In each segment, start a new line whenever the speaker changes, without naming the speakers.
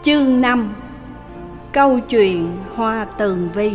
Chương 5. Câu chuyện Hoa Tường Vi.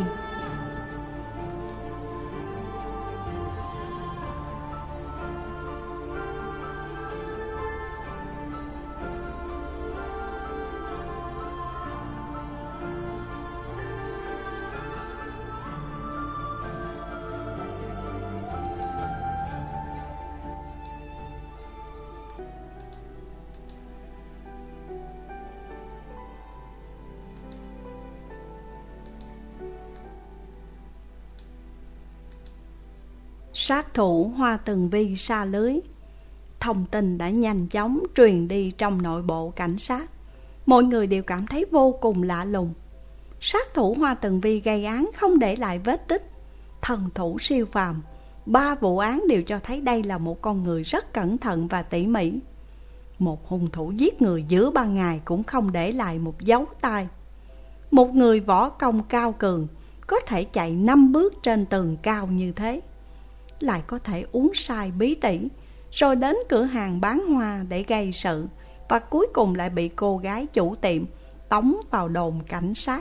Sát thủ Hoa Tường Vi sa lưới. Thông tin đã nhanh chóng truyền đi trong nội bộ cảnh sát. Mọi người đều cảm thấy vô cùng lạ lùng. Sát thủ Hoa Tường Vi gây án không để lại vết tích, thần thủ siêu phàm. 3 vụ án đều cho thấy đây là một con người rất cẩn thận và tỉ mỉ. Một hung thủ giết người giữa ban ngày cũng không để lại một dấu tay. Một người võ công cao cường có thể chạy 5 bước trên tường cao như thế, lại có thể uống sai bí tỉ, rồi đến cửa hàng bán hoa để gây sự, và cuối cùng lại bị cô gái chủ tiệm tống vào đồn cảnh sát.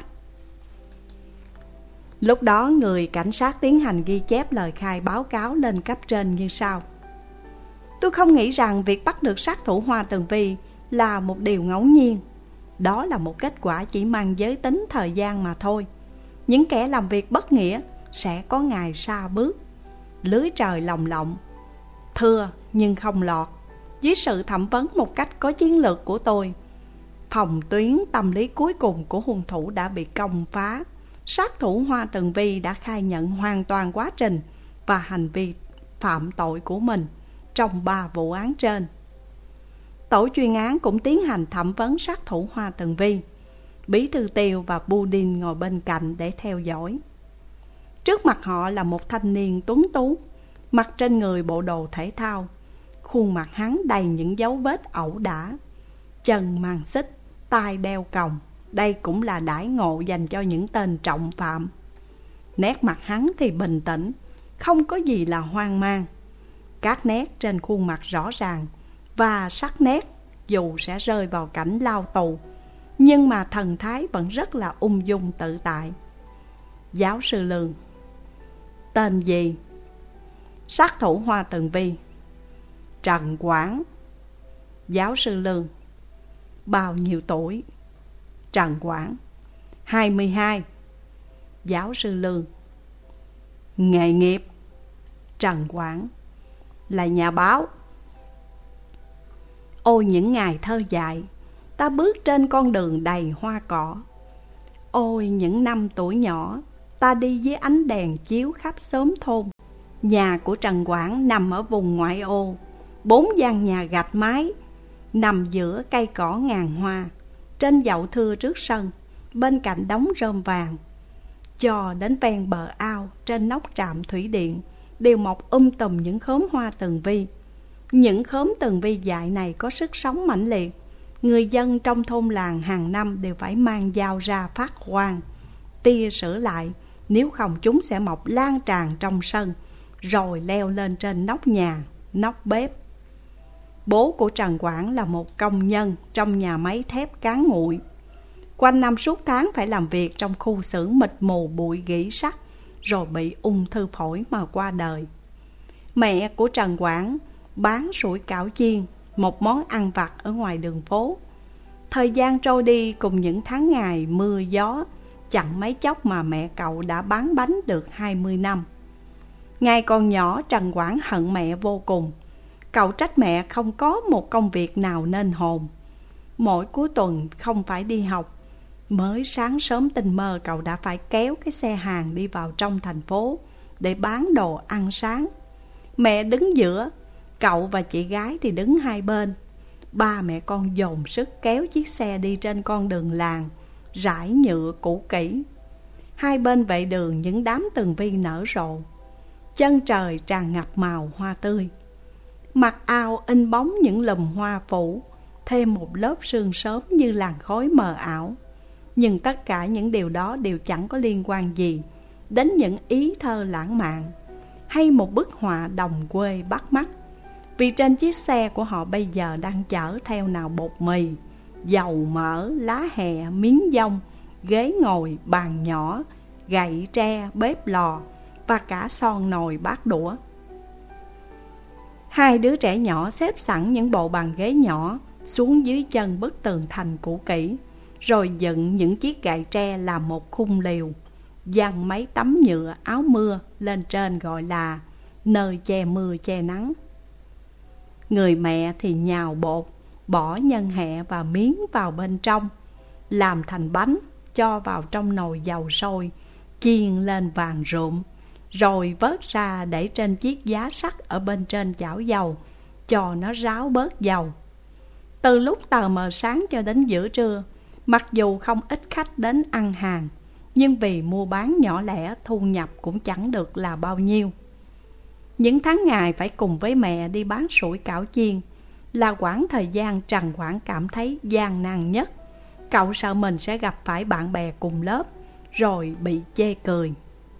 Lúc đó người cảnh sát tiến hành ghi chép lời khai báo cáo lên cấp trên như sau: Tôi không nghĩ rằng việc bắt được sát thủ Hoa Tường Vi là một điều ngẫu nhiên. Đó là một kết quả chỉ mang giới tính thời gian mà thôi. Những kẻ làm việc bất nghĩa sẽ có ngày sa bước. Lưới trời lồng lộng, thưa nhưng không lọt. Dưới sự thẩm vấn một cách có chiến lược của tôi, phòng tuyến tâm lý cuối cùng của hung thủ đã bị công phá. Sát thủ Hoa Tường Vi đã khai nhận hoàn toàn quá trình và hành vi phạm tội của mình trong 3 vụ án trên. Tổ chuyên án cũng tiến hành thẩm vấn sát thủ Hoa Tường Vi. Bí thư Tiêu và Budin ngồi bên cạnh để theo dõi. Trước mặt họ là một thanh niên tuấn tú, mặc trên người bộ đồ thể thao. Khuôn mặt hắn đầy những dấu vết ẩu đả. Chân mang xích, tai đeo còng. Đây cũng là đãi ngộ dành cho những tên trọng phạm. Nét mặt hắn thì bình tĩnh, không có gì là hoang mang. Các nét trên khuôn mặt rõ ràng và sắc nét, dù sẽ rơi vào cảnh lao tù, nhưng mà thần thái vẫn rất là ung dung tự tại. Giáo sư Lương: Tên gì? Sát thủ Hoa Tường Vi: Trần Quảng. Giáo sư Lương: Bao nhiêu tuổi? Trần Quảng: 22. Giáo sư Lương: Nghề nghiệp? Trần Quảng: Là nhà báo. Ôi những ngày thơ dại, ta bước trên con đường đầy hoa cỏ. Ôi những năm tuổi nhỏ, ta đi với ánh đèn chiếu khắp xóm thôn. Nhà của Trần Quảng nằm ở vùng ngoại ô, 4 gian nhà gạch mái, nằm giữa cây cỏ ngàn hoa, trên dậu thưa trước sân, bên cạnh đống rơm vàng. Cho đến ven bờ ao, trên nóc trạm thủy điện, đều mọc tùm những khóm hoa tường vi. Những khóm tường vi dại này có sức sống mãnh liệt. Người dân trong thôn làng hàng năm đều phải mang dao ra phát quang, tia sửa lại, nếu không chúng sẽ mọc lan tràn trong sân, rồi leo lên trên nóc nhà, nóc bếp. Bố của Trần Quảng là một công nhân trong nhà máy thép Cán Nguội. Quanh năm suốt tháng phải làm việc trong khu xưởng mịt mù bụi gỉ sắt, rồi bị ung thư phổi mà qua đời. Mẹ của Trần Quảng bán sủi cảo chiên, một món ăn vặt ở ngoài đường phố. Thời gian trôi đi cùng những tháng ngày mưa gió, chẳng mấy chốc mà mẹ cậu đã bán bánh được 20 năm. Ngày còn nhỏ, Trần Quảng hận mẹ vô cùng. Cậu trách mẹ không có một công việc nào nên hồn. Mỗi cuối tuần không phải đi học, mới sáng sớm tinh mơ cậu đã phải kéo cái xe hàng đi vào trong thành phố để bán đồ ăn sáng. Mẹ đứng giữa, cậu và chị gái thì đứng hai bên. Ba mẹ con dồn sức kéo chiếc xe đi trên con đường làng, rải nhựa cũ kỹ. Hai bên vệ đường những đám tường vi nở rộ. Chân trời tràn ngập màu hoa tươi. Mặt ao in bóng những lùm hoa phủ, thêm một lớp sương sớm như làn khói mờ ảo. Nhưng tất cả những điều đó đều chẳng có liên quan gì đến những ý thơ lãng mạn hay một bức họa đồng quê bắt mắt. Vì trên chiếc xe của họ bây giờ đang chở theo nào bột mì, dầu mỡ, lá hẹ, miếng dong, ghế ngồi, bàn nhỏ, gậy tre, bếp lò và cả son nồi bát đũa. Hai đứa trẻ nhỏ xếp sẵn những bộ bàn ghế nhỏ xuống dưới chân bức tường thành cũ kỹ, rồi dựng những chiếc gậy tre làm một khung liều, dăng mấy tấm nhựa áo mưa lên trên gọi là nơi che mưa che nắng. Người mẹ thì nhào bột, bỏ nhân hẹ và miến vào bên trong, làm thành bánh, cho vào trong nồi dầu sôi, chiên lên vàng rụm, rồi vớt ra để trên chiếc giá sắt ở bên trên chảo dầu, cho nó ráo bớt dầu. Từ lúc tờ mờ sáng cho đến giữa trưa, mặc dù không ít khách đến ăn hàng, nhưng vì mua bán nhỏ lẻ, thu nhập cũng chẳng được là bao nhiêu. Những tháng ngày phải cùng với mẹ đi bán sủi cảo chiên là quãng thời gian Trần Quảng cảm thấy gian nan nhất. Cậu sợ mình sẽ gặp phải bạn bè cùng lớp, rồi bị chê cười.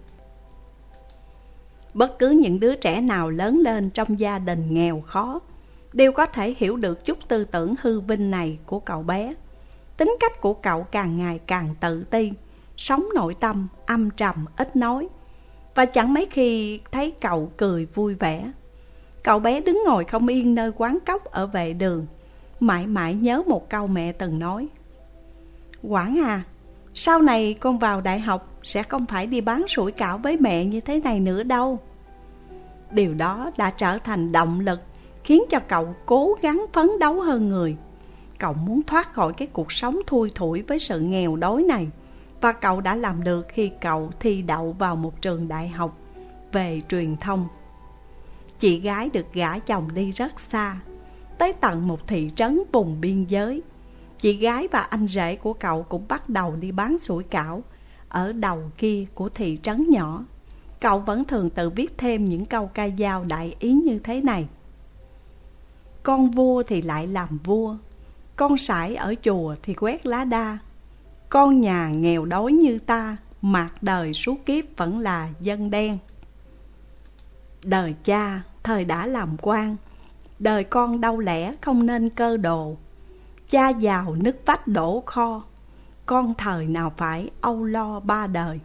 Bất cứ những đứa trẻ nào lớn lên trong gia đình nghèo khó đều có thể hiểu được chút tư tưởng hư vinh này của cậu bé. Tính cách của cậu càng ngày càng tự ti, sống nội tâm, âm trầm, ít nói, và chẳng mấy khi thấy cậu cười vui vẻ. Cậu bé đứng ngồi không yên nơi quán cóc ở vệ đường, mãi mãi nhớ một câu mẹ từng nói: Quảng à, sau này con vào đại học sẽ không phải đi bán sủi cảo với mẹ như thế này nữa đâu. Điều đó đã trở thành động lực khiến cho cậu cố gắng phấn đấu hơn người. Cậu muốn thoát khỏi cái cuộc sống thui thủi với sự nghèo đói này, và cậu đã làm được khi cậu thi đậu vào một trường đại học về truyền thông. Chị gái được gả chồng đi rất xa, tới tận một thị trấn vùng biên giới. Chị gái và anh rể của cậu cũng bắt đầu đi bán sủi cảo ở đầu kia của thị trấn nhỏ. Cậu vẫn thường tự viết thêm những câu ca dao đại ý như thế này: Con vua thì lại làm vua, con sải ở chùa thì quét lá đa, con nhà nghèo đói như ta, mạt đời suốt kiếp vẫn là dân đen. Đời cha thời đã làm quan, đời con đâu lẽ không nên cơ đồ. Cha giàu nứt vách đổ kho, con thời nào phải âu lo ba đời.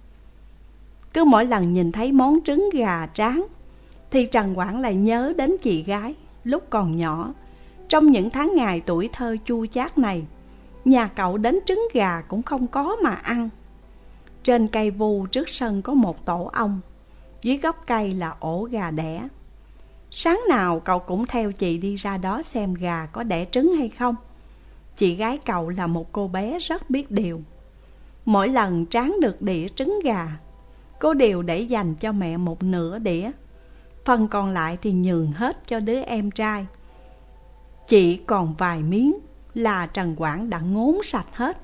Cứ mỗi lần nhìn thấy món trứng gà tráng thì Trần Quảng lại nhớ đến chị gái lúc còn nhỏ. Trong những tháng ngày tuổi thơ chua chát này, nhà cậu đến trứng gà cũng không có mà ăn. Trên cây vu trước sân có một tổ ong, dưới gốc cây là ổ gà đẻ. Sáng nào cậu cũng theo chị đi ra đó xem gà có đẻ trứng hay không. Chị gái cậu là một cô bé rất biết điều. Mỗi lần tráng được đĩa trứng gà, cô đều để dành cho mẹ một nửa đĩa, phần còn lại thì nhường hết cho đứa em trai. Chỉ còn vài miếng là Trần Quảng đã ngốn sạch hết.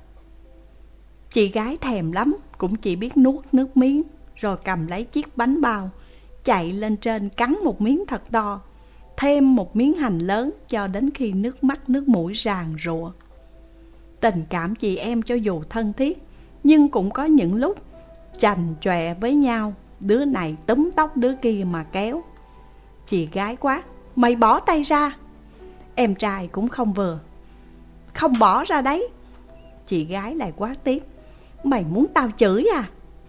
Chị gái thèm lắm, cũng chỉ biết nuốt nước miếng, rồi cầm lấy chiếc bánh bao, chạy lên trên cắn một miếng thật to, thêm một miếng hành lớn, cho đến khi nước mắt nước mũi ràn rụa. Tình cảm chị em cho dù thân thiết, nhưng cũng có những lúc chành chọe với nhau, đứa này túm tóc đứa kia mà kéo. Chị gái quát: Mày bỏ tay ra! Em trai cũng không vừa: Không bỏ ra đấy! Chị gái lại quát tiếp: Mày muốn tao chửi à?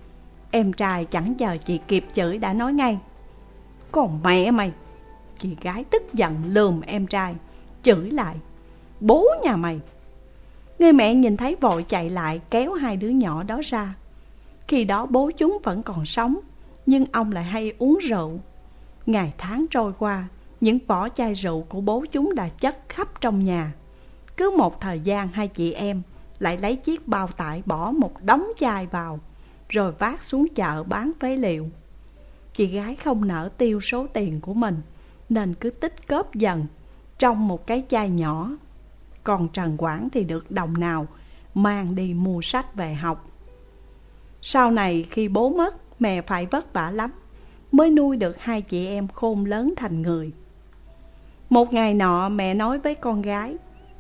Em trai chẳng chờ chị kịp chửi đã nói ngay: Còn mẹ mày! Chị gái tức giận lườm em trai, chửi lại: Bố nhà mày! Người mẹ nhìn thấy vội chạy lại kéo hai đứa nhỏ đó ra. Khi đó bố chúng vẫn còn sống, nhưng ông lại hay uống rượu. Ngày tháng trôi qua, những vỏ chai rượu của bố chúng đã chất khắp trong nhà. Cứ một thời gian hai chị em lại lấy chiếc bao tải bỏ một đống chai vào, rồi vác xuống chợ bán phế liệu. Chị gái không nỡ tiêu số tiền của mình, nên cứ tích cóp dần trong một cái chai nhỏ. Còn Trần Quảng thì được đồng nào mang đi mua sách về học. Sau này khi bố mất, mẹ phải vất vả lắm mới nuôi được hai chị em khôn lớn thành người. Một ngày nọ mẹ nói với con gái: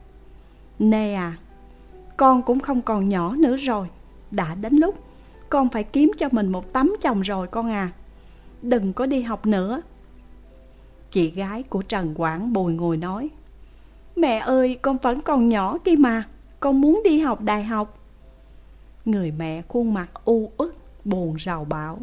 Nê à, con cũng không còn nhỏ nữa rồi. Đã đến lúc con phải kiếm cho mình một tấm chồng rồi con à. Đừng có đi học nữa. Chị gái của Trần Quảng bùi ngùi nói: Mẹ ơi, con vẫn còn nhỏ kia mà, con muốn đi học đại học. Người mẹ khuôn mặt u uất buồn rầu bảo: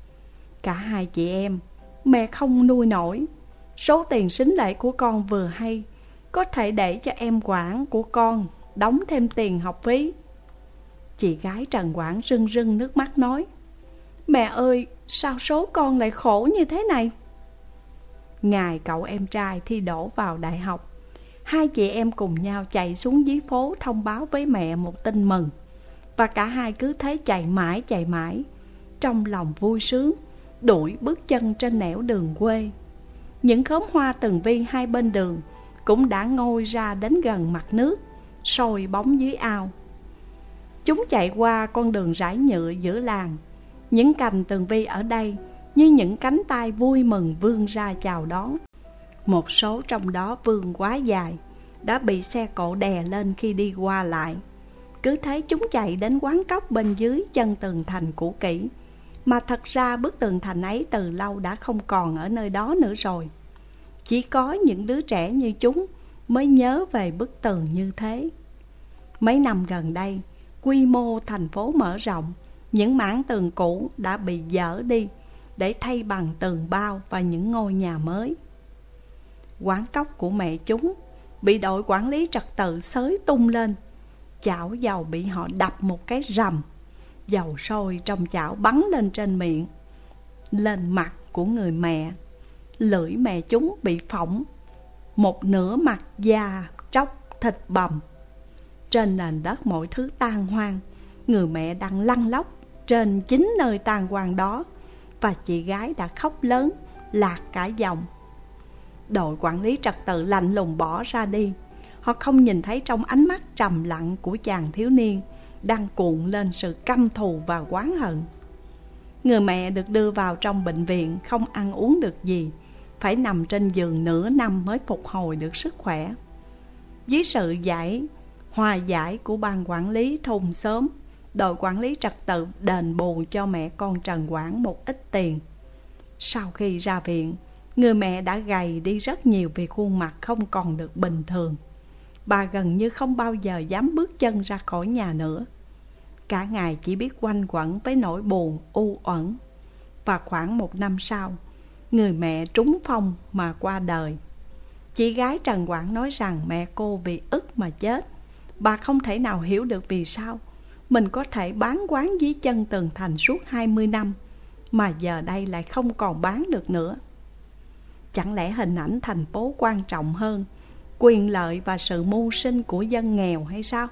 Cả hai chị em mẹ không nuôi nổi. Số tiền sính lễ của con vừa hay, có thể để cho em Quảng của con đóng thêm tiền học phí. Chị gái Trần Quảng rưng rưng nước mắt nói: Mẹ ơi, sao số con lại khổ như thế này? Ngày cậu em trai thi đỗ vào đại học, hai chị em cùng nhau chạy xuống dưới phố thông báo với mẹ một tin mừng. Và cả hai cứ thế chạy mãi, trong lòng vui sướng, đuổi bước chân trên nẻo đường quê. Những khóm hoa tường vi hai bên đường cũng đã ngoi ra đến gần mặt nước, soi bóng dưới ao. Chúng chạy qua con đường rải nhựa giữa làng. Những cành tường vi ở đây như những cánh tay vui mừng vươn ra chào đón. Một số trong đó vươn quá dài, đã bị xe cộ đè lên khi đi qua lại. Cứ thế chúng chạy đến quán cóc bên dưới chân tường thành cũ kỹ, mà thật ra bức tường thành ấy từ lâu đã không còn ở nơi đó nữa rồi. Chỉ có những đứa trẻ như chúng mới nhớ về bức tường như thế. Mấy năm gần đây, quy mô thành phố mở rộng, những mảng tường cũ đã bị dỡ đi để thay bằng tường bao và những ngôi nhà mới. Quán cóc của mẹ chúng bị đội quản lý trật tự xới tung lên. Chảo dầu bị họ đập một cái rầm, dầu sôi trong chảo bắn lên trên miệng, lên mặt của người mẹ. Lưỡi mẹ chúng bị phỏng, một nửa mặt da tróc thịt bầm. Trên nền đất mọi thứ tan hoang. Người mẹ đang lăn lóc trên chính nơi tàn hoang đó, và chị gái đã khóc lớn lạc cả giọng. Đội quản lý trật tự lạnh lùng bỏ ra đi. Họ không nhìn thấy trong ánh mắt trầm lặng của chàng thiếu niên đang cuộn lên sự căm thù và oán hận. Người mẹ được đưa vào trong bệnh viện, không ăn uống được gì, phải nằm trên giường nửa năm mới phục hồi được sức khỏe. Dưới sự hòa giải của ban quản lý thôn xóm, đội quản lý trật tự đền bù cho mẹ con Trần Quảng một ít tiền. Sau khi ra viện, người mẹ đã gầy đi rất nhiều vì khuôn mặt không còn được bình thường. Bà gần như không bao giờ dám bước chân ra khỏi nhà nữa. Cả ngày chỉ biết quanh quẩn với nỗi buồn u uẩn. Và khoảng 1 năm sau, người mẹ trúng phong mà qua đời. Chị gái Trần Quảng nói rằng mẹ cô vì ức mà chết. Bà không thể nào hiểu được vì sao mình có thể bán quán dưới chân tường thành suốt 20 năm mà giờ đây lại không còn bán được nữa. Chẳng lẽ hình ảnh thành phố quan trọng hơn quyền lợi và sự mưu sinh của dân nghèo hay sao?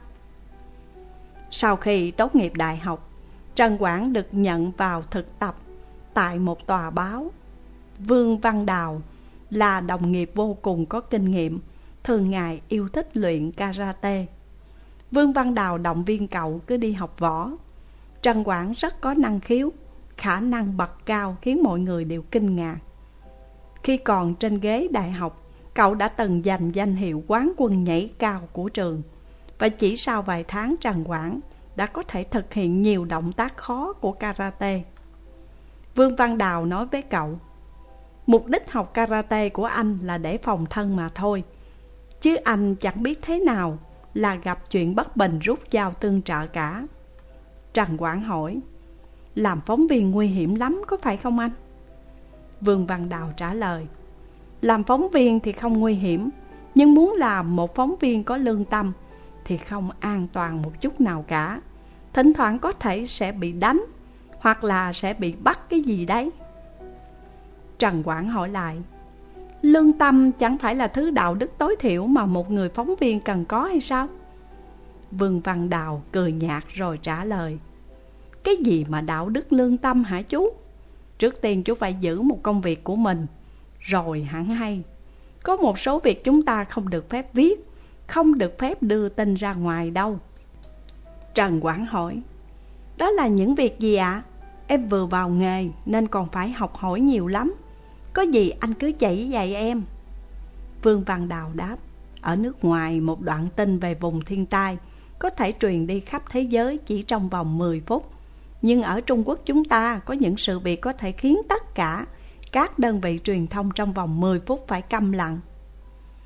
Sau khi tốt nghiệp đại học, Trần Quảng được nhận vào thực tập tại một tòa báo. Vương Văn Đào là đồng nghiệp vô cùng có kinh nghiệm, thường ngày yêu thích luyện karate. Vương Văn Đào động viên cậu cứ đi học võ. Trần Quảng rất có năng khiếu, khả năng bậc cao khiến mọi người đều kinh ngạc. Khi còn trên ghế đại học, cậu đã từng giành danh hiệu quán quân nhảy cao của trường. Và chỉ sau vài tháng, Trần Quảng đã có thể thực hiện nhiều động tác khó của karate. Vương Văn Đào nói với cậu: Mục đích học karate của anh là để phòng thân mà thôi, chứ anh chẳng biết thế nào là gặp chuyện bất bình rút dao tương trợ cả. Trần Quảng hỏi: Làm phóng viên nguy hiểm lắm có phải không anh? Vương Văn Đào trả lời: Làm phóng viên thì không nguy hiểm, nhưng muốn làm một phóng viên có lương tâm thì không an toàn một chút nào cả. Thỉnh thoảng có thể sẽ bị đánh, hoặc là sẽ bị bắt cái gì đấy. Trần Quảng hỏi lại: Lương tâm chẳng phải là thứ đạo đức tối thiểu mà một người phóng viên cần có hay sao? Vương Văn Đào cười nhạt rồi trả lời: Cái gì mà đạo đức lương tâm hả chú? Trước tiên chú phải giữ một công việc của mình, rồi hẳn hay. Có một số việc chúng ta không được phép viết, không được phép đưa tin ra ngoài đâu. Trần Quảng hỏi: Đó là những việc gì ạ? Em vừa vào nghề nên còn phải học hỏi nhiều lắm. Có gì anh cứ chỉ dạy em. Vương Văn Đào đáp: Ở nước ngoài, một đoạn tin về vùng thiên tai có thể truyền đi khắp thế giới chỉ trong vòng 10 phút. Nhưng ở Trung Quốc chúng ta có những sự việc có thể khiến tất cả các đơn vị truyền thông trong vòng 10 phút phải câm lặng.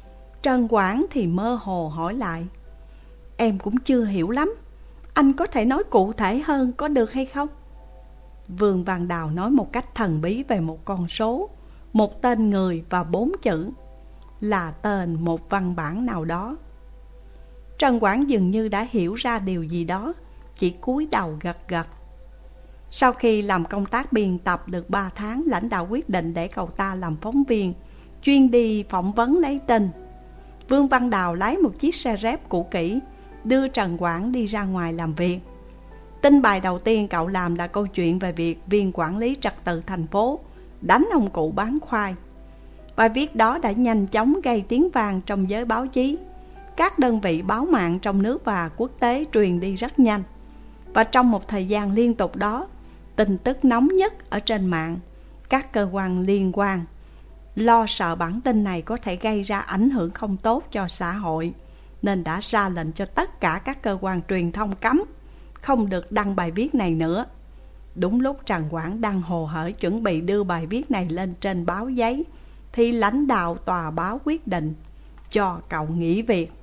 Trần Quảng thì mơ hồ hỏi lại: Em cũng chưa hiểu lắm, anh có thể nói cụ thể hơn có được hay không? Vương Văn Đào nói một cách thần bí về một con số, một tên người và 4 chữ, là tên một văn bản nào đó. Trần Quảng dường như đã hiểu ra điều gì đó, chỉ cúi đầu gật gật. Sau khi làm công tác biên tập được 3 tháng, lãnh đạo quyết định để cậu ta làm phóng viên, chuyên đi phỏng vấn lấy tin. Vương Văn Đào lái một chiếc xe rép cũ kỹ, đưa Trần Quảng đi ra ngoài làm việc. Tin bài đầu tiên cậu làm là câu chuyện về việc viên quản lý trật tự thành phố đánh ông cụ bán khoai. Bài viết đó đã nhanh chóng gây tiếng vang trong giới báo chí. Các đơn vị báo mạng trong nước và quốc tế truyền đi rất nhanh. Và trong một thời gian liên tục đó, tin tức nóng nhất ở trên mạng, các cơ quan liên quan lo sợ bản tin này có thể gây ra ảnh hưởng không tốt cho xã hội, nên đã ra lệnh cho tất cả các cơ quan truyền thông cấm, không được đăng bài viết này nữa. Đúng lúc Trần Quảng đang hồ hởi chuẩn bị đưa bài viết này lên trên báo giấy, thì lãnh đạo tòa báo quyết định cho cậu nghỉ việc.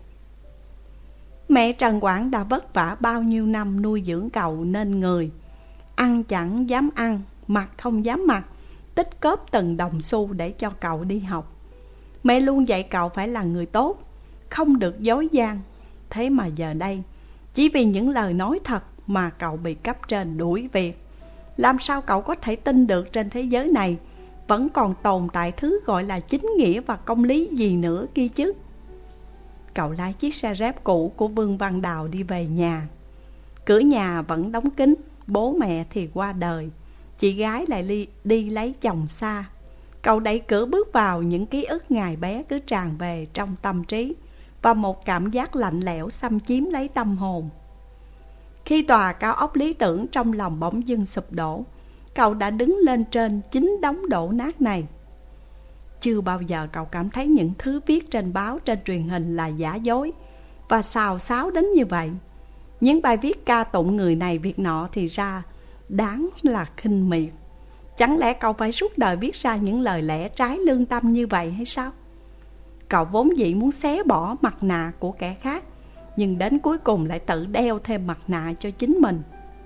Mẹ Trần Quảng đã vất vả bao nhiêu năm nuôi dưỡng cậu nên người ăn chẳng dám ăn, mặc không dám mặc, tích cóp từng đồng xu để cho cậu đi học. Mẹ luôn dạy cậu phải là người tốt, không được dối gian. Thế mà giờ đây, chỉ vì những lời nói thật mà cậu bị cấp trên đuổi việc. Làm sao cậu có thể tin được trên thế giới này vẫn còn tồn tại thứ gọi là chính nghĩa và công lý gì nữa kia chứ? Cậu lái chiếc xe rép cũ của Vương Văn Đào đi về nhà. Cửa nhà vẫn đóng kín, bố mẹ thì qua đời, chị gái lại đi lấy chồng xa. Cậu đẩy cửa bước vào, những ký ức ngày bé cứ tràn về trong tâm trí, và một cảm giác lạnh lẽo xâm chiếm lấy tâm hồn. Khi tòa cao ốc lý tưởng trong lòng bỗng dưng sụp đổ, cậu đã đứng lên trên chính đống đổ nát này. Chưa bao giờ cậu cảm thấy những thứ viết trên báo, trên truyền hình là giả dối và xào xáo đến như vậy. Những bài viết ca tụng người này việc nọ thì ra đáng là khinh miệt. Chẳng lẽ cậu phải suốt đời viết ra những lời lẽ trái lương tâm như vậy hay sao? Cậu vốn dĩ muốn xé bỏ mặt nạ của kẻ khác, nhưng đến cuối cùng lại tự đeo thêm mặt nạ cho chính mình.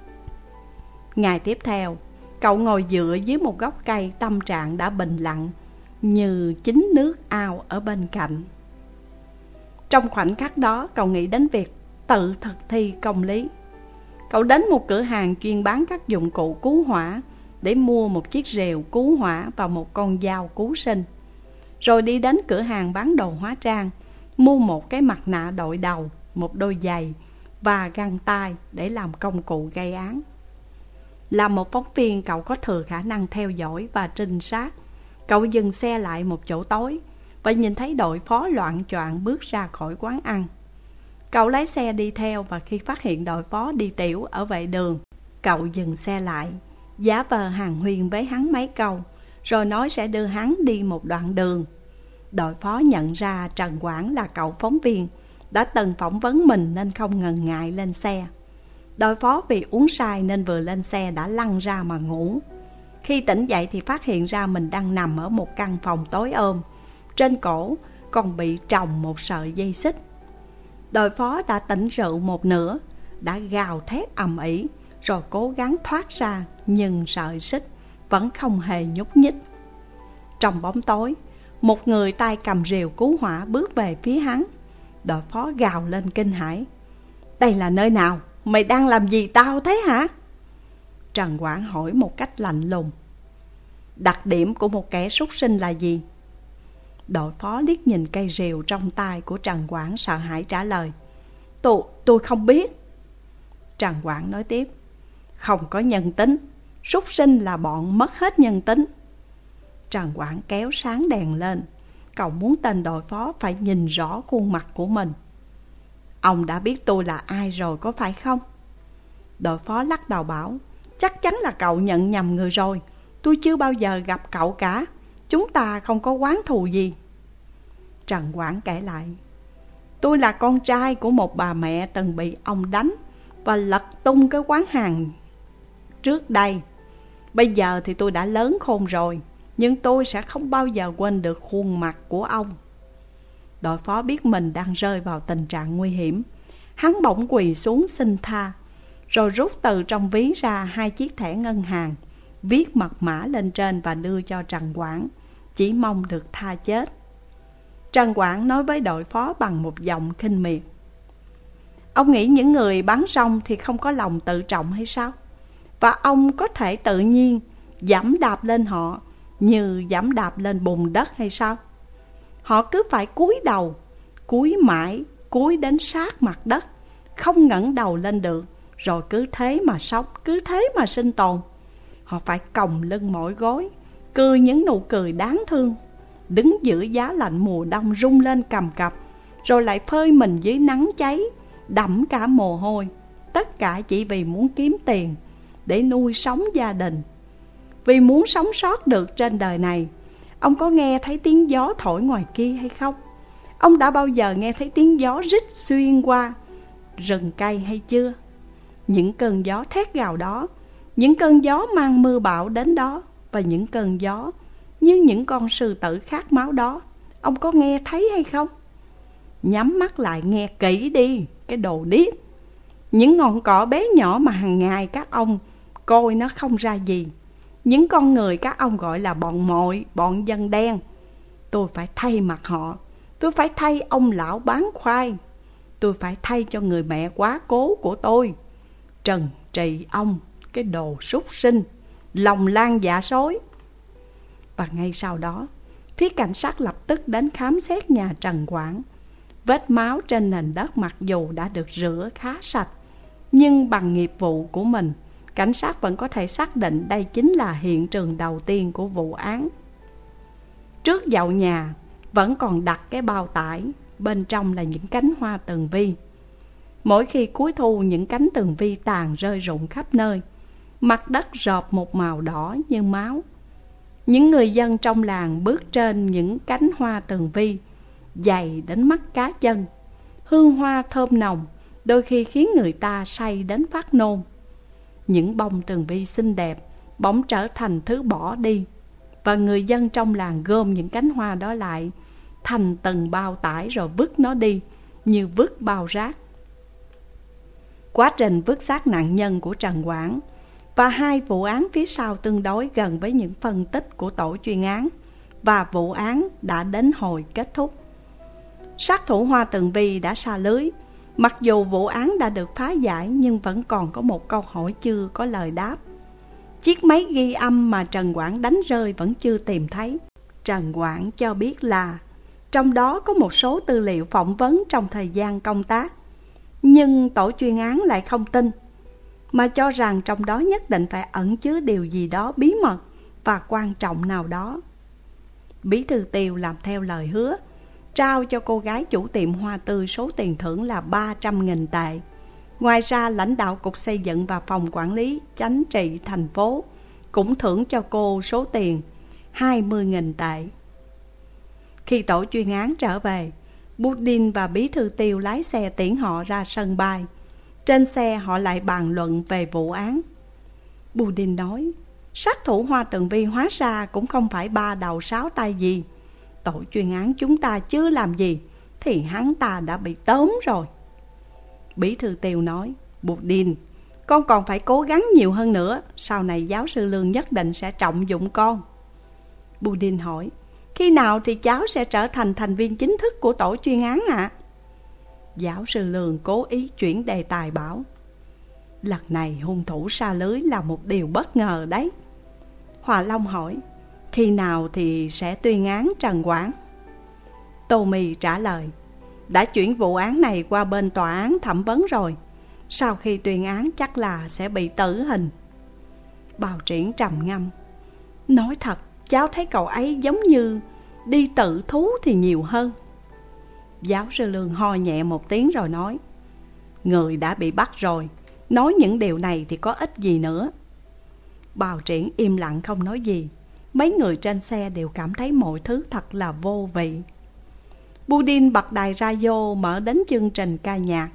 Ngày tiếp theo, cậu ngồi dựa dưới một gốc cây, tâm trạng đã bình lặng như chính nước ao ở bên cạnh. Trong khoảnh khắc đó, cậu nghĩ đến việc tự thực thi công lý. Cậu đến một cửa hàng chuyên bán các dụng cụ cứu hỏa để mua một chiếc rìu cứu hỏa và một con dao cứu sinh. Rồi đi đến cửa hàng bán đồ hóa trang, mua một cái mặt nạ đội đầu, một đôi giày và găng tay để làm công cụ gây án. Là một phóng viên, cậu có thừa khả năng theo dõi và trinh sát. Cậu dừng xe lại một chỗ tối và nhìn thấy đội phó loạng choạng bước ra khỏi quán ăn. Cậu lái xe đi theo, và khi phát hiện đội phó đi tiểu ở vệ đường, cậu dừng xe lại, giả vờ hàn huyên với hắn mấy câu, rồi nói sẽ đưa hắn đi một đoạn đường. Đội phó nhận ra Trần Quảng là cậu phóng viên đã từng phỏng vấn mình nên không ngần ngại lên xe. Đội phó vì uống say nên vừa lên xe đã lăn ra mà ngủ. Khi tỉnh dậy thì phát hiện ra mình đang nằm ở một căn phòng tối ôm, trên cổ còn bị tròng một sợi dây xích. Đội phó đã tỉnh rượu một nửa, đã gào thét ầm ĩ rồi cố gắng thoát ra, nhưng sợi xích vẫn không hề nhúc nhích. Trong bóng tối, một người tay cầm rìu cứu hỏa bước về phía hắn. Đội phó gào lên kinh hãi: "Đây là nơi nào? Mày đang làm gì tao thế hả?" Trần Quảng hỏi một cách lạnh lùng: "Đặc điểm của một kẻ súc sinh là gì?" Đội phó liếc nhìn cây rìu trong tay của Trần Quảng, sợ hãi trả lời: Tôi không biết." Trần Quảng nói tiếp: "Không có nhân tính, súc sinh là bọn mất hết nhân tính." Trần Quảng kéo sáng đèn lên. Cậu muốn tên đội phó phải nhìn rõ khuôn mặt của mình. "Ông đã biết tôi là ai rồi có phải không?" Đội phó lắc đầu bảo: "Chắc chắn là cậu nhận nhầm người rồi. Tôi chưa bao giờ gặp cậu cả. Chúng ta không có oán thù gì." Trần Quảng kể lại: "Tôi là con trai của một bà mẹ từng bị ông đánh và lật tung cái quán hàng trước đây. Bây giờ thì tôi đã lớn khôn rồi, nhưng tôi sẽ không bao giờ quên được khuôn mặt của ông." Đội phó biết mình đang rơi vào tình trạng nguy hiểm. Hắn bỗng quỳ xuống xin tha, rồi rút từ trong ví ra 2 chiếc thẻ ngân hàng, viết mật mã lên trên và đưa cho Trần Quảng, chỉ mong được tha chết. Trần Quảng nói với đội phó bằng một giọng khinh miệt: ông nghĩ những người bán rong thì không có lòng tự trọng hay sao? Và ông có thể tự nhiên giẫm đạp lên họ như giẫm đạp lên bùn đất hay sao? Họ cứ phải cúi đầu, cúi mãi, cúi đến sát mặt đất, không ngẩng đầu lên được, rồi cứ thế mà sống, cứ thế mà sinh tồn. Họ phải còng lưng mỏi gối, cười những nụ cười đáng thương, đứng giữa giá lạnh mùa đông rung lên cầm cập, rồi lại phơi mình dưới nắng cháy, đẫm cả mồ hôi, tất cả chỉ vì muốn kiếm tiền để nuôi sống gia đình. Vì muốn sống sót được trên đời này. Ông có nghe thấy tiếng gió thổi ngoài kia hay không? Ông đã bao giờ nghe thấy tiếng gió rít xuyên qua rừng cây hay chưa? Những cơn gió thét gào đó, những cơn gió mang mưa bão đến đó, và những cơn gió như những con sư tử khát máu đó, ông có nghe thấy hay không? Nhắm mắt lại nghe kỹ đi, cái đồ điếc. Những ngọn cỏ bé nhỏ mà hàng ngày các ông coi nó không ra gì, những con người các ông gọi là bọn mội, bọn dân đen. Tôi phải thay mặt họ. Tôi phải thay ông lão bán khoai. Tôi phải thay cho người mẹ quá cố của tôi. Trừng trị ông, cái đồ súc sinh, lòng lan dạ sói. Và ngay sau đó, phía cảnh sát lập tức đến khám xét nhà Trần Quảng. Vết máu trên nền đất mặc dù đã được rửa khá sạch, nhưng bằng nghiệp vụ của mình, cảnh sát vẫn có thể xác định đây chính là hiện trường đầu tiên của vụ án. Trước dậu nhà vẫn còn đặt cái bao tải, bên trong là những cánh hoa tường vi. Mỗi khi cuối thu, những cánh tường vi tàn rơi rụng khắp nơi, mặt đất rợp một màu đỏ như máu. Những người dân trong làng bước trên những cánh hoa tường vi, dày đến mắt cá chân. Hương hoa thơm nồng, đôi khi khiến người ta say đến phát nôn. Những bông tường vi xinh đẹp bỗng trở thành thứ bỏ đi, và người dân trong làng gom những cánh hoa đó lại thành từng bao tải rồi vứt nó đi như vứt bao rác. Quá trình vứt xác nạn nhân của Trần Quảng và 2 vụ án phía sau tương đối gần với những phân tích của tổ chuyên án, và vụ án đã đến hồi kết thúc. Sát thủ hoa tường vi đã sa lưới. Mặc dù vụ án đã được phá giải, nhưng vẫn còn có một câu hỏi chưa có lời đáp. Chiếc máy ghi âm mà Trần Quảng đánh rơi vẫn chưa tìm thấy. Trần Quảng cho biết là trong đó có một số tư liệu phỏng vấn trong thời gian công tác, nhưng tổ chuyên án lại không tin, mà cho rằng trong đó nhất định phải ẩn chứa điều gì đó bí mật và quan trọng nào đó. Bí thư Tiều làm theo lời hứa, trao cho cô gái chủ tiệm hoa tươi số tiền thưởng là 300.000 tệ. Ngoài ra, lãnh đạo Cục Xây dựng và Phòng Quản lý Chánh trị thành phố cũng thưởng cho cô số tiền 20.000 tệ. Khi tổ chuyên án trở về, Budin và Bí thư Tiều lái xe tiễn họ ra sân bay. Trên xe họ lại bàn luận về vụ án. Budin nói, sát thủ hoa tường vi hóa ra cũng không phải 3 đầu 6 tay gì. Tổ chuyên án chúng ta chưa làm gì thì hắn ta đã bị tóm rồi. Bí thư Tiều nói, Budin, con còn phải cố gắng nhiều hơn nữa. Sau này giáo sư Lương nhất định sẽ trọng dụng con. Budin hỏi, khi nào thì cháu sẽ trở thành thành viên chính thức của tổ chuyên án ạ? Giáo sư Lương cố ý chuyển đề tài bảo, lần này hung thủ sa lưới là một điều bất ngờ đấy. Hòa Long hỏi, khi nào thì sẽ tuyên án Trần Quảng? Tô Mì trả lời, đã chuyển vụ án này qua bên tòa án thẩm vấn rồi. Sau khi tuyên án chắc là sẽ bị tử hình. Bào Triển trầm ngâm, nói thật, cháu thấy cậu ấy giống như đi tự thú thì nhiều hơn. Giáo sư Lương ho nhẹ một tiếng rồi nói, người đã bị bắt rồi, nói những điều này thì có ích gì nữa. Bào Triển im lặng không nói gì. Mấy người trên xe đều cảm thấy mọi thứ thật là vô vị. Budin bật đài radio mở đến chương trình ca nhạc.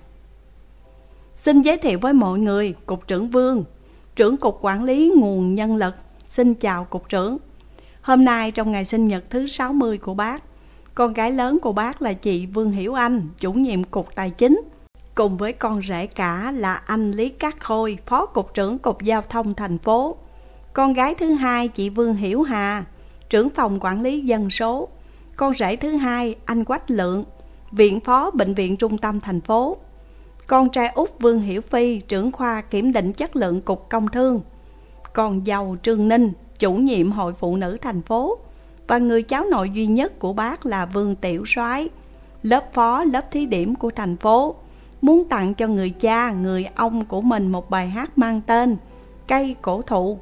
Xin giới thiệu với mọi người, Cục trưởng Vương, trưởng Cục Quản lý Nguồn Nhân lực. Xin chào Cục trưởng. Hôm nay trong ngày sinh nhật thứ 60 của bác, Con gái lớn của bác là chị Vương Hiểu Anh, chủ nhiệm Cục Tài chính, cùng với con rể cả là anh Lý Cát Khôi, Phó Cục trưởng Cục Giao thông thành phố. Con gái thứ hai chị Vương Hiểu Hà, trưởng phòng quản lý dân số. Con rể thứ hai anh Quách Lượng, viện phó bệnh viện trung tâm thành phố. Con trai út Vương Hiểu Phi, trưởng khoa kiểm định chất lượng Cục Công Thương. Con dâu Trương Ninh, chủ nhiệm Hội Phụ nữ thành phố. Và người cháu nội duy nhất của bác là Vương Tiểu Soái, lớp phó lớp thí điểm của thành phố, muốn tặng cho người cha, người ông của mình một bài hát mang tên Cây Cổ Thụ.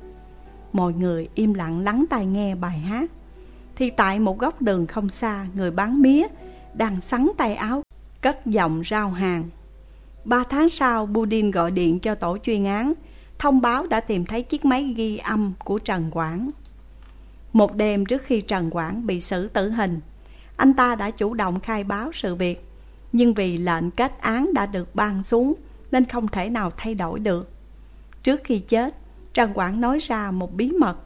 Mọi người im lặng lắng tai nghe bài hát. Thì tại một góc đường không xa, người bán mía đang xắn tay áo, cất giọng rao hàng. 3 tháng sau, Budin gọi điện cho tổ chuyên án, thông báo đã tìm thấy chiếc máy ghi âm của Trần Quảng. Một đêm trước khi Trần Quảng bị xử tử hình, anh ta đã chủ động khai báo sự việc, nhưng vì lệnh kết án đã được ban xuống nên không thể nào thay đổi được. Trước khi chết, Trần Quảng nói ra một bí mật.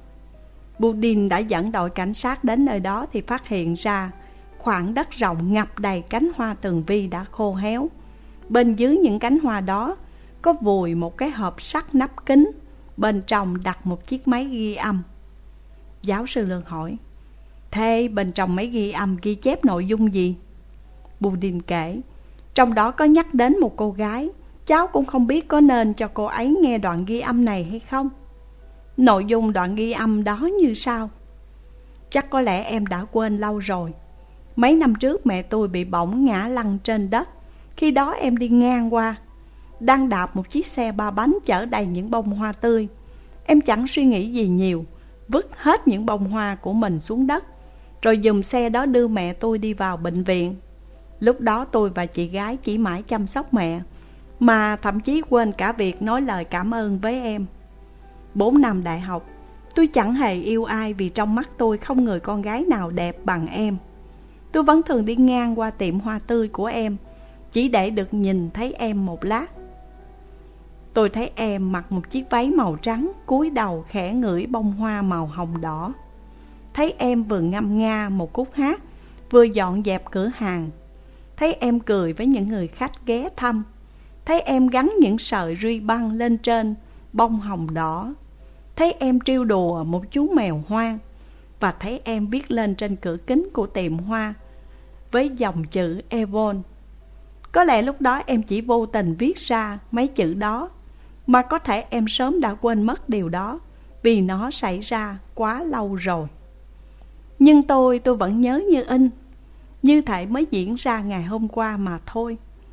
Budin đã dẫn đội cảnh sát đến nơi đó thì phát hiện ra khoảng đất rộng ngập đầy cánh hoa tường vi đã khô héo. Bên dưới những cánh hoa đó có vùi một cái hộp sắt nắp kín, bên trong đặt một chiếc máy ghi âm. Giáo sư Lương hỏi: thế bên trong máy ghi âm ghi chép nội dung gì? Budin kể: trong đó có nhắc đến một cô gái. Cháu cũng không biết có nên cho cô ấy nghe đoạn ghi âm này hay không. Nội dung đoạn ghi âm đó như sau: chắc có lẽ em đã quên lâu rồi. Mấy năm trước mẹ tôi bị bỏng ngã lăn trên đất. Khi đó em đi ngang qua, đang đạp một chiếc xe 3 bánh chở đầy những bông hoa tươi. Em chẳng suy nghĩ gì nhiều, vứt hết những bông hoa của mình xuống đất, rồi dùng xe đó đưa mẹ tôi đi vào bệnh viện. Lúc đó tôi và chị gái chỉ mãi chăm sóc mẹ, mà thậm chí quên cả việc nói lời cảm ơn với em. 4 năm đại học, tôi chẳng hề yêu ai vì trong mắt tôi không người con gái nào đẹp bằng em. Tôi vẫn thường đi ngang qua tiệm hoa tươi của em, chỉ để được nhìn thấy em một lát. Tôi thấy em mặc một chiếc váy màu trắng, cúi đầu khẽ ngửi bông hoa màu hồng đỏ. Thấy em vừa ngâm nga một khúc hát, vừa dọn dẹp cửa hàng. Thấy em cười với những người khách ghé thăm. Thấy em gắn những sợi ruy băng lên trên bông hồng đỏ. Thấy em trêu đùa một chú mèo hoang. Và thấy em viết lên trên cửa kính của tiệm hoa với dòng chữ Evon. Có lẽ lúc đó em chỉ vô tình viết ra mấy chữ đó, mà có thể em sớm đã quên mất điều đó, vì nó xảy ra quá lâu rồi. Nhưng tôi vẫn nhớ như in, như thể mới diễn ra ngày hôm qua mà thôi.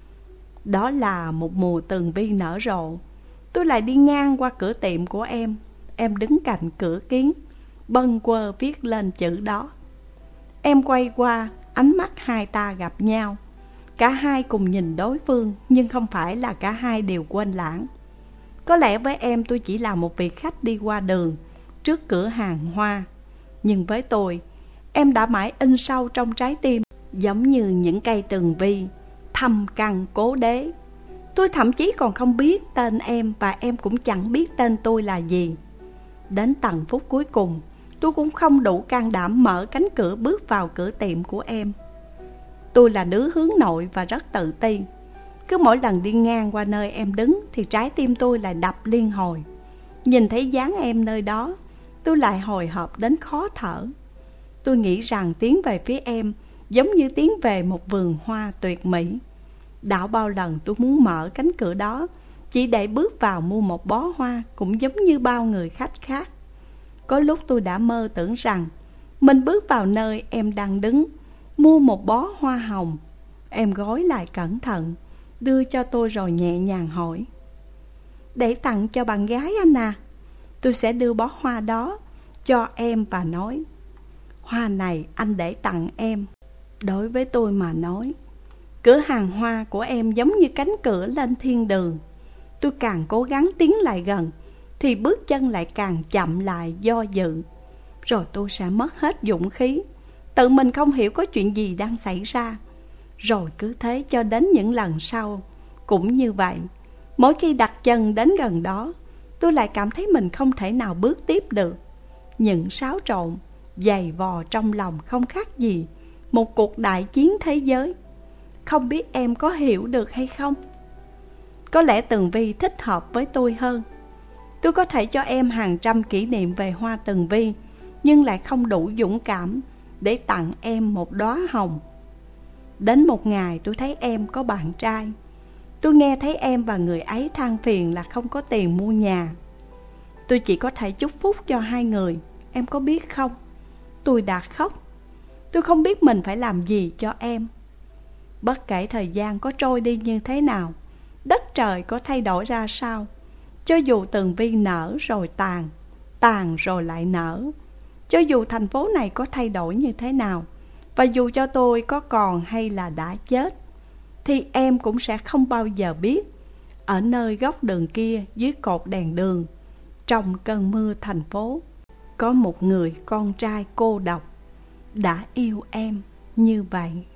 Đó là một mùa tường vi nở rộ. Tôi lại đi ngang qua cửa tiệm của em. Em đứng cạnh cửa kiến, bâng quơ viết lên chữ đó. Em quay qua, ánh mắt hai ta gặp nhau. Cả hai cùng nhìn đối phương, nhưng không phải là cả hai đều quên lãng. Có lẽ với em tôi chỉ là một vị khách đi qua đường trước cửa hàng hoa, nhưng với tôi, em đã mãi in sâu trong trái tim, giống như những cây tường vi thâm căn cố đế. Tôi thậm chí còn không biết tên em, và em cũng chẳng biết tên tôi là gì. Đến tận phút cuối cùng, tôi cũng không đủ can đảm mở cánh cửa bước vào cửa tiệm của em. Tôi là đứa hướng nội và rất tự ti. Cứ mỗi lần đi ngang qua nơi em đứng thì trái tim tôi lại đập liên hồi. Nhìn thấy dáng em nơi đó, tôi lại hồi hộp đến khó thở. Tôi nghĩ rằng tiến về phía em giống như tiến về một vườn hoa tuyệt mỹ. Đảo bao lần tôi muốn mở cánh cửa đó chỉ để bước vào mua một bó hoa, cũng giống như bao người khách khác. Có lúc tôi đã mơ tưởng rằng mình bước vào nơi em đang đứng, mua một bó hoa hồng. Em gói lại cẩn thận, đưa cho tôi rồi nhẹ nhàng hỏi: để tặng cho bạn gái anh à? Tôi sẽ đưa bó hoa đó cho em và nói: hoa này anh để tặng em. Đối với tôi mà nói, cửa hàng hoa của em giống như cánh cửa lên thiên đường. Tôi càng cố gắng tiến lại gần thì bước chân lại càng chậm lại, do dự. Rồi tôi sẽ mất hết dũng khí, tự mình không hiểu có chuyện gì đang xảy ra. Rồi cứ thế cho đến những lần sau cũng như vậy. Mỗi khi đặt chân đến gần đó, tôi lại cảm thấy mình không thể nào bước tiếp được. Những xáo trộn, giày vò trong lòng không khác gì một cuộc đại chiến thế giới. Không biết em có hiểu được hay không? Có lẽ Tường Vi thích hợp với tôi hơn. Tôi có thể cho em hàng trăm kỷ niệm về hoa Tường Vi, nhưng lại không đủ dũng cảm để tặng em một đóa hồng. Đến một ngày tôi thấy em có bạn trai. Tôi nghe thấy em và người ấy than phiền là không có tiền mua nhà. Tôi chỉ có thể chúc phúc cho hai người. Em có biết không? Tôi đã khóc. Tôi không biết mình phải làm gì cho em. Bất kể thời gian có trôi đi như thế nào, đất trời có thay đổi ra sao, cho dù Tường Vi nở rồi tàn, tàn rồi lại nở, cho dù thành phố này có thay đổi như thế nào, và dù cho tôi có còn hay là đã chết, thì em cũng sẽ không bao giờ biết. Ở nơi góc đường kia, dưới cột đèn đường, trong cơn mưa thành phố, có một người con trai cô độc đã yêu em như vậy.